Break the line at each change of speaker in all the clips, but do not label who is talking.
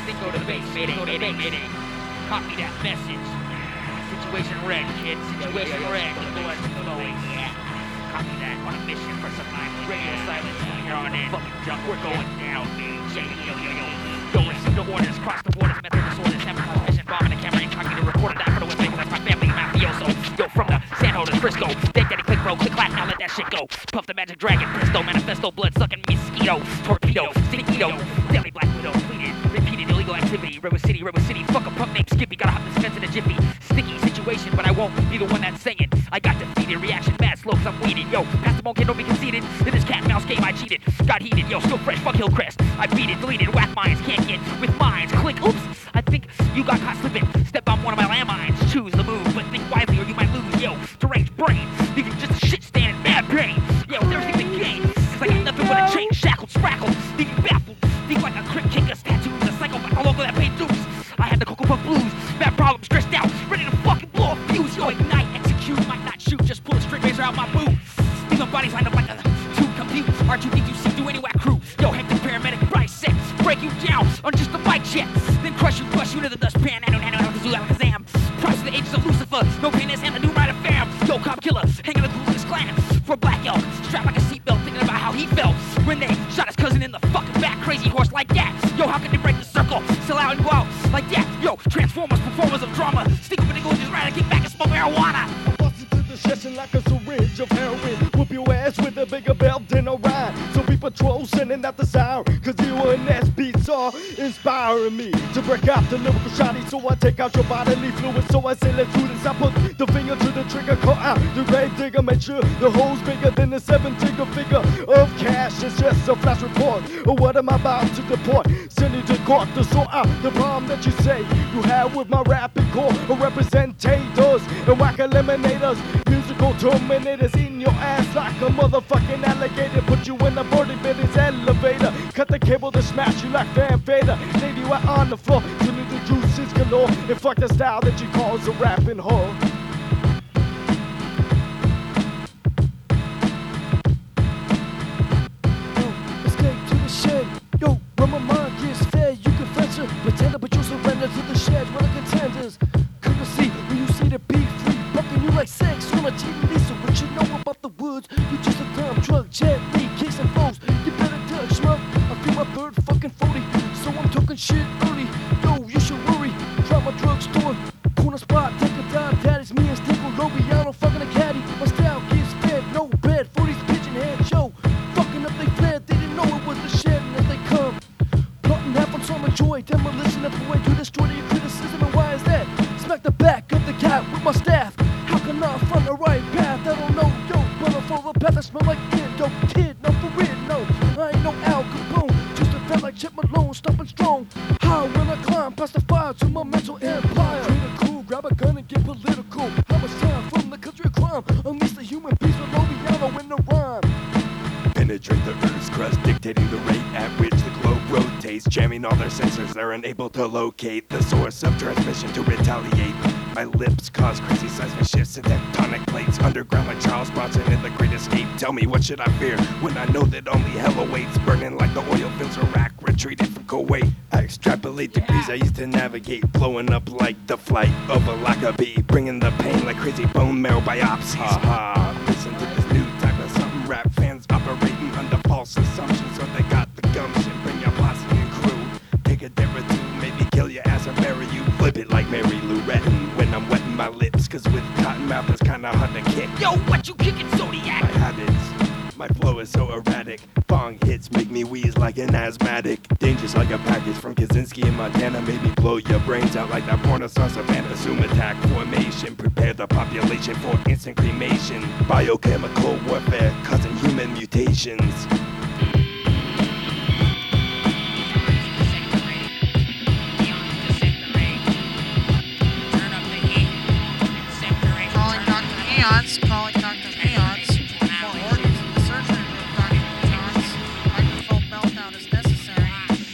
Go to the base. Mayday, mayday, mayday. Copy that message. Situation red, kid. Situation red. Doors flowing. Yeah. Copy that. On a mission for survival. Radio silence from here on in. Fucking junk. We're going down, baby. Yo, yo, yo. Don't receive the orders. Cross the borders. Method disorders. Sabotage mission. Bombing the camera. Incognito. Recorded that for the web. That's my family. Mafioso. Yo, from the Sandholders. Frisco. Dead daddy. Click, bro. Click, clack. Now let that shit go. Puff the magic dragon. Presto. Manifesto. Blood sucking mosquito. Torpedo. Stinkido. Daily Black Widow. Pleaded. Repeated illegal activity. River City. Fuck a pump named Skippy. Gotta hop this fence in a jiffy. Sticky situation, but I won't be the one that's saying I got defeated. Reaction mad slow, cause I'm weeded. Yo, pass the bone, kid, don't be conceited. In this cat and mouse game, I cheated. Got heated. Yo, still fresh. Fuck Hillcrest. I beat it, deleted. Whack minds. Can't get with minds. Click. Oops. I think you got caught slipping. Step on one of my landmines. Choose the move, but think wisely or you might lose. Yo, deranged brain. You can just a shit stand in mad pain. Yo, there's the game. Cause I got nothing but a chain shackled, sprackled. Leave you baffled. Think like a crypt kicker, tattoos, a psychopath all over that paid dues. I had the Cocoa Puff blues, bad problem, stressed out, ready to fucking blow a fuse. Yo, ignite, execute, might not shoot, just pull a straight razor out my boot. Leave my bodies lined up like a tube compute. R2D2C, do any whack crew. Yo, Hector paramedic, Bryce set, break you down on just a bike jet. Then crush you to the dustpan, nano, Kazoo, Alakazam. Props to the agents of Lucifer, no pain is and a new rider fam. Yo, cop killer, hanging the Ku Klux Klan. For Black Elk, strapped like a seatbelt, thinking about how he felt when they shot his cousin in the fucking back. Crazy horse like that. Yo, how can they break the circle? Sell out and go out like that. Yo, Transformers, performers of drama. Stick up in the gold, just ride and kick back and smoke marijuana.
Bust into the session like a syringe of heroin. Whoop your ass with a bigger belt than a ride. So be patrol sending out the siren. Cause you and S beats are inspiring me to break out the lyrical shotty. So I take out your bodily fluid. So I say let's do this. I put the finger to the trigger. Call out the grave digger. Make sure the hole's bigger than the 7-figure figure of cash. It's just a flash report. Or what am I about to deport? Send you to court to sort out the problem that you say you have with my rapid core. Representators and whack eliminators. Musical terminators in your ass like a motherfucking alligator. Put you in a birdie business elevator. Cut the cable to smash you like Van Vader. Leave you out on the floor till the juices galore. And fuck the style that you call a rapping whore. Yo, when my mind gets fed, you can fence her. Pretender, but you surrender to the shed. When the contenders come to see when you see the beat free, bucking you like sex on a TV. So what you know about the woods? You just a dumb drug, gently kissing foes. You better duck, schmuck. I feel my third fucking 40, so I'm talking shit early. Yo, you should worry. Drop my drugstore, corner spot, take a dive. That is me and Stinkle Lobiano, fucking a caddy. My style gets fed, no bed for these pigeon heads. Yo, fucking up they fled, they didn't know it was the shed. Joy, demolition of the way to destroy your criticism. And why is that? Smack the back of the cat with my staff. How can I find the right path? I don't know, yo, but I follow the path that smell like dope. Kid, no for real, no, I ain't no Al Capone. Just a fat like Chip Malone, stopping strong. How when I climb past the fire to my mental empire? Train a crew, grab a gun and get political. How much time from the country of crime? Unleash the human beast with Lobiano in the rhyme.
Penetrate the Earth's crust, dictating the rate at which the globe rotates, jamming all their sensors. They're unable to locate the source of transmission to retaliate. My lips cause crazy seismic shifts in tectonic plates, underground like Charles Bronson in The Great Escape. Tell me, what should I fear when I know that only hell awaits? Burning like the oil fields of Iraq, retreated from Kuwait. I extrapolate degrees I used to navigate, blowing up like the flight of a Lockerbie, bringing the pain like crazy bone marrow biopsies. Ha listen to this new type of something. Rap fans operating under false assumptions, so they got the gumption. Bring your posse and crew, take a dare or two, maybe kill your ass or bury you. Flip it like Mary Lou Retton when I'm wetting my lips, cause with cotton mouth it's kinda hard to kick.
Yo, what you kicking, Zodiac?
My habits, my flow is so erratic. Bong hits make me wheeze like an asthmatic. Dangerous like a package from Kaczynski in Montana. Maybe blow your brains out like that porno star Savannah. Assume attack formation, prepare the population for instant cremation. Biochemical warfare causing human mutations.
Calling Dr. Eons, calling Dr. Eons. More organs in the surgery room, Dr. Eons. Microphone meltdown is necessary.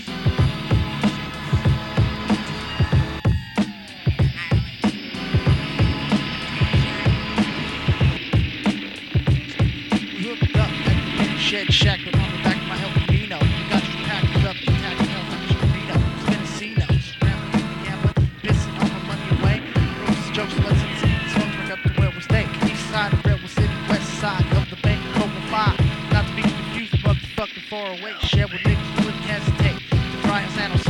You hooked up at the shed shack, but on the back of my El Camino. You got your packed up, you tacked hell like a Torino. It's Mendocino. Brian Sandals